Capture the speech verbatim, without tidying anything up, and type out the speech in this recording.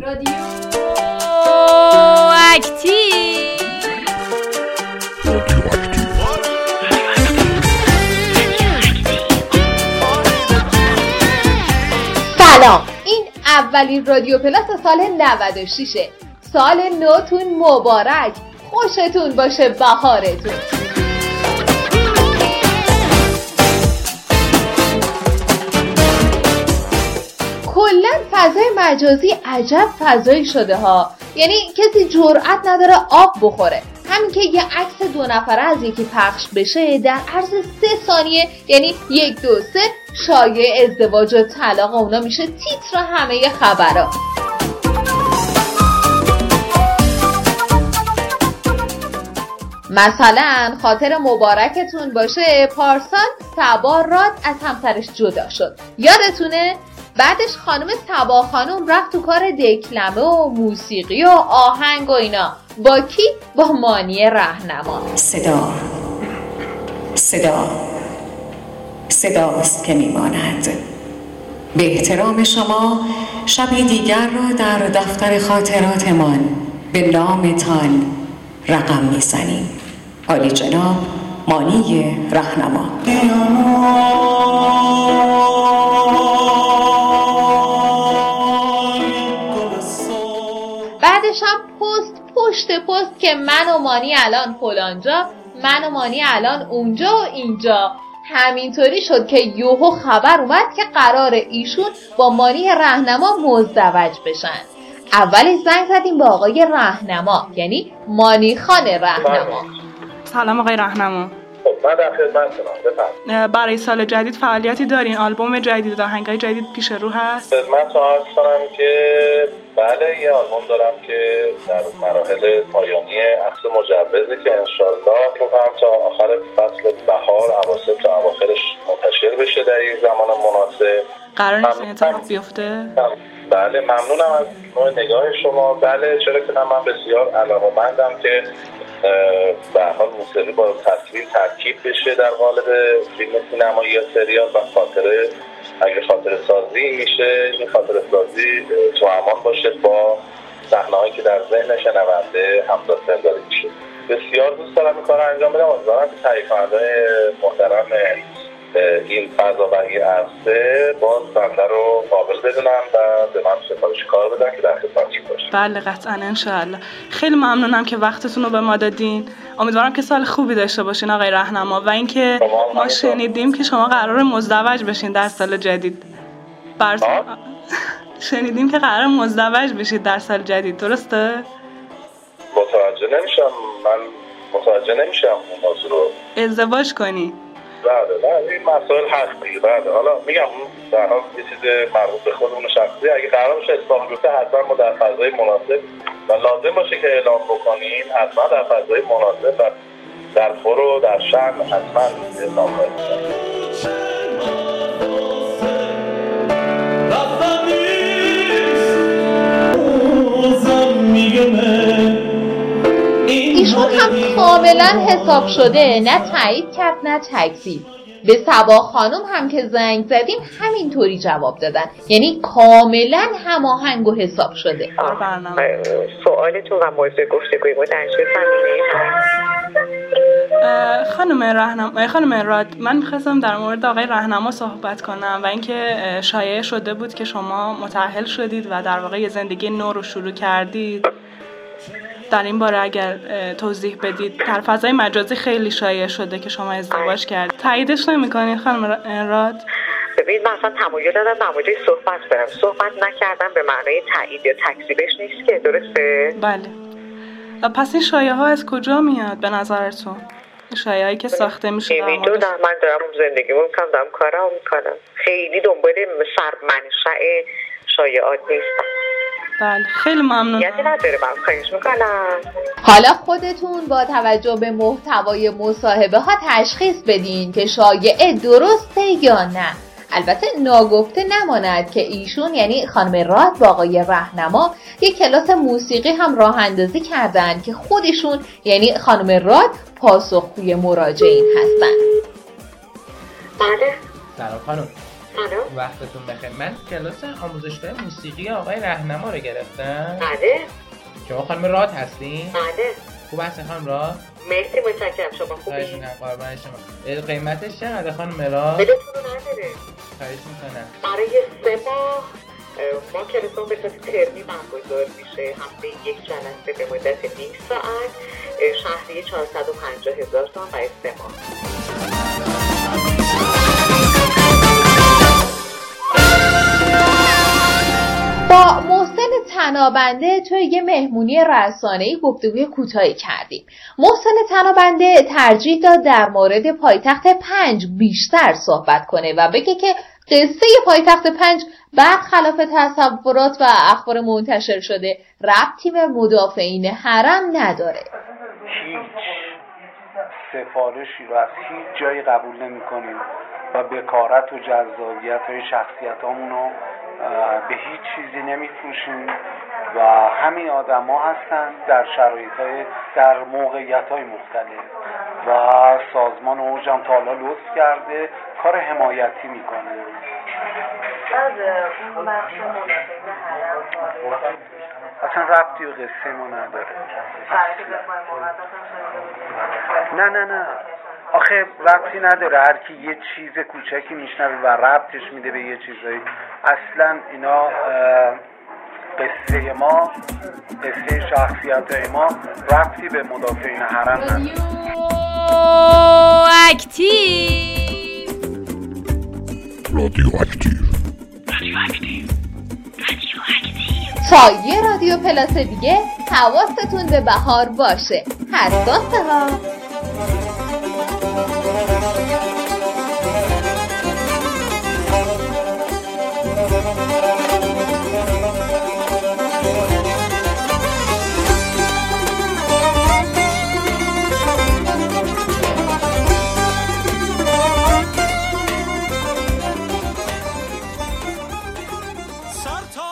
رادیو اکتیو. سلام، این اولین رادیو پلاس سال نود و شش. سال نوتون مبارک، خوشتون باشه بهارتون. کلا فضای مجازی عجب فضایی شده ها، یعنی کسی جرئت نداره آب بخوره. همین که یه عکس دو نفره از یکی پخش بشه در عرض سه ثانیه، یعنی یک دو سه، شایعه ازدواج و طلاق اونا میشه تیتر همه خبرها. مثلا خاطر مبارکتون باشه، پارسال صبا راد از همسرش جدا شد. یادتونه؟ بعدش خانم صبا خانم رفت تو کار دکلمه و موسیقی و آهنگ و اینا. با کی؟ با مانی رهنما. صدا صدا صداست که میماند. به احترام شما شبی دیگر را در دفتر خاطراتمان به نامتان رقم میزنیم. عالی جناب مانی رهنما. بعدش هم پست پشت پست که من و مانی الان فلانجا، من و مانی الان اونجا و اینجا. همینطوری شد که یوهو خبر اومد که قرار ایشون با مانی رهنما مزدوج بشن. اولش زنگ زدیم با آقای رهنما، یعنی مانی خان رهنما. سلام آقای رهنما. من در خدمتتونم، بفرمایید. برای سال جدید فعالیتی دارین؟ آلبوم جدید و آهنگای جدید پیش رو هست؟ خدمتتون عرض کنم که بله، یه آلبوم دارم که در مراحل پایانی اخذ مجوزه که انشالله می‌کنم تا آخر فصل بهار، اواسط تا اواخرش منتشر بشه در یک زمان مناسب. قرار نیست این اتفاق بیفته؟ بله، ممنونم از نوع نگاه شما. بله، چرا که من بسیار علاقه‌مندم که به هر حال موسیقی با تصویر ترکیب بشه در قالب فیلم سینمایی یا سریال و خاطره، اگه خاطره سازی میشه این خاطره سازی تو امان باشه با صحنه‌هایی که در ذهن شنونده همزاد پنداری میشه. بسیار دوست دارم این کار رو انجام بدم. امیدوارم که تهیه کننده‌های محترم این فضا و این عرصه باز بنده رو قابل بدونن و به من سفارش کار بدن که در خدمتشون باشم. بله قطعاً انشاءالله. خیلی ممنونم که وقتتون رو به ما دادین. امیدوارم که سال خوبی داشته باشین آقای رهنما. و اینکه ما شنیدیم که شما قراره مزدوج بشین در سال جدید. براتون شنیدیم که قراره مزدوج بشید در سال جدید، درسته؟ متوجه نمیشم. من متوجه نمیشم اون موضوع رو. ازدواج کنی؟ بله بله، این مسائل هست دیگه. بله، حالا میگم در حال یه چیز مربوط به خودمون شخصی، اگه قرار باشه اتفاق بیفته حتما ما در فضای مناسب و لازم باشه که اعلام بکنیم، حتما در فضای مناسب و در خور و در شأن حتما اعلام کنیم. ایشون هم کاملا حساب شده، نه تایید کرد نه تکذیب. به صبا خانم هم که زنگ زدیم همینطوری جواب دادن، یعنی کاملا هماهنگ و حساب شده. سوالتون و موضوع گفتگوی ما در چه زمینه‌ای هست؟ خانم رهنما، خانم راد، من می‌خواستم در مورد آقای رهنما صحبت کنم و اینکه شایعه شده بود که شما متأهل شدید و در واقع یه زندگی نو رو شروع کردید. در این باره اگر توضیح بدید. در فضای مجازی خیلی شایع شده که شما ازدواج کردید. تاییدش نمی‌کنید خانم راد؟ ببینید، من اصلا تمایل دادم در مورد صحبت برم. صحبت نکردم به معنای تایید یا تکذیبش نیست که، درسته؟ بله. پس این شایعه ها از کجا میاد به نظرتون؟ این شایعه هایی که ساخته میشه در موردش؟ من دارم زندگیمو میکنم، دارم کارم میکنم. خیلی دنبال سرمنشأ شایعات نیستم. بله، خیلی ممنونم. یعنی نداره، من خواهش میکنم. حالا خودتون با توجه به محتوای مصاحبه ها تشخیص بدین که شایعه درسته یا نه. البته ناگفته نماند که ایشون یعنی خانم راد با آقای رهنما یک کلاس موسیقی هم راه اندازی کردن که خودشون یعنی خانم راد پاسخگوی مراجعین هستن. بله. سلام خانم. سلام. وقتتون بخیر. من کلاس آموزشگاه موسیقی آقای رهنما رو گرفتم. بله. شما خانم راد هستین؟ بله. خوب هستین خانم راد؟ مرسی متشکرم. شما خوبی؟ خواهش می‌کنم قربان شما. قیمتش چقدر خانم راد؟ دلتون رو نداره. خواهش می‌کنم. برای سه ماه ما کلاسمون به صورت ترمی برگزار میشه، هفته یک جلسه به مدت نیم ساعت، شهریه چهارصد و پنجاه هزار تومان برای سه ماه. با محسن تنابنده توی یه مهمونی رسانه‌ای گفتگوی کوتاهی کردیم. محسن تنابنده ترجیح داد در مورد پایتخت پنج بیشتر صحبت کنه و بگه که قصه پایتخت پنج برخلاف تصورات و اخبار منتشر شده ربطی به مدافعین حرم نداره. هیچ سفارشی رو از هیچ جایی قبول نمی کنیم و بکارت و جذابیت های شخصیت رو به هیچ چیزی نمی فروشیم و همین آدم ها هستن در شرایط های در موقعیت های مختلف و سازمان اوج هم تا حالا لطف کرده کار حمایتی میکنه. از اون بخش مدافعین حرم اصلا ربطی به قصه ما نداره. نه نه نه آخه ربطی نداره، هر کی یه چیز کوچکی میشنوه و ربطش میده به یه چیزایی. اصلا اینا قصه ما، قصه شخصیت ما ربطی به مدافعین حرم نداره. اکتیو رادیو اکتیو رادیو اکتیو رادیو اکتیو تا یه رادیو پلاس دیگه حواستون به بهار باشه. حساسه ها. سر تا